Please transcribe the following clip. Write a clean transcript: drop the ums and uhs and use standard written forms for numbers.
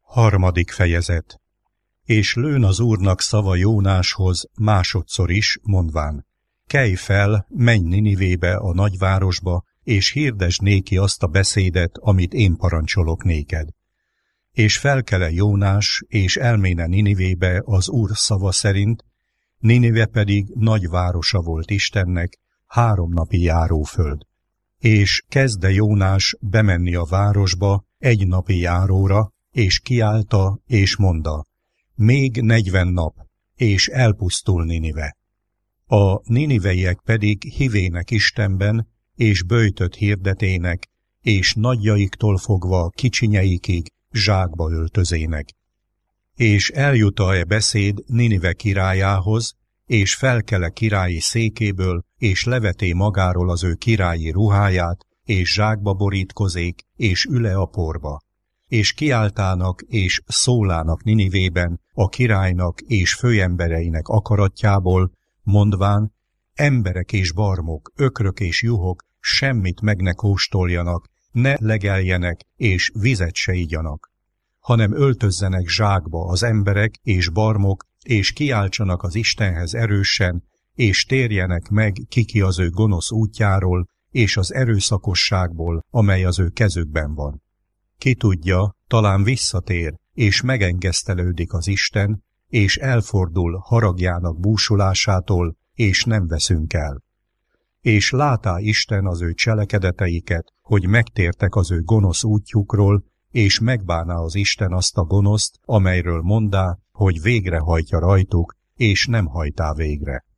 Harmadik fejezet. És lőn az Úrnak szava Jónáshoz másodszor is, mondván: kelj fel, menj Ninivébe, a nagyvárosba, és hirdesd néki azt a beszédet, amit én parancsolok néked. És felkele Jónás, és elméne Ninivébe az Úr szava szerint, Ninive pedig nagyvárosa volt Istennek, 3 napi járóföld. És kezdte Jónás bemenni a városba 1 napi járóra, és kiállta, és mondta: még 40 nap, és elpusztul Ninive. A niniveiek pedig hivének Istenben, és böjtöt hirdetének, és nagyjaiktól fogva kicsinyeikig zsákba öltözének. És eljuta beszéd Ninive királyához, és felkele királyi székéből, és leveté magáról az ő királyi ruháját, és zsákba borítkozék, és üle a porba. És kiáltának, és szólának Ninivében a királynak és főembereinek akaratjából, mondván: emberek és barmok, ökrök és juhok semmit meg ne kóstoljanak, ne legeljenek, és vizet se igyanak, hanem öltözzenek zsákba az emberek és barmok, és kiáltsanak az Istenhez erősen, és térjenek meg ki az ő gonosz útjáról, és az erőszakosságból, amely az ő kezükben van. Ki tudja, talán visszatér, és megengesztelődik az Isten, és elfordul haragjának búsulásától, és nem veszünk el. És látá Isten az ő cselekedeteiket, hogy megtértek az ő gonosz útjukról, és megbáná az Isten azt a gonoszt, amelyről mondá, hogy végrehajtja rajtuk, és nem hajtá végre.